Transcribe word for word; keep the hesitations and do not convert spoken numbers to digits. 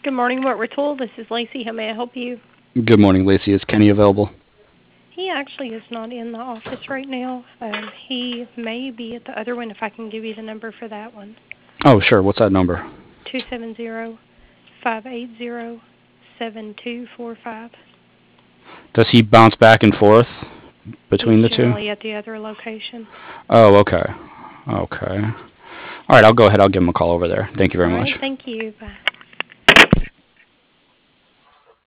Good morning, What We're Told. This is Lacey. How may I help you? Good morning, Lacey. Is Kenny available? He actually is not in the office right now. Um, he may be at the other one if I can give you the number for that one. Oh, sure. What's that number? two seven zero, five eight zero, seven two four five. Does he bounce back and forth He's between the two? generally at the other location. Oh, okay. Okay. All right, I'll go ahead. I'll give him a call over there. Thank you All very right, much. thank you. Bye.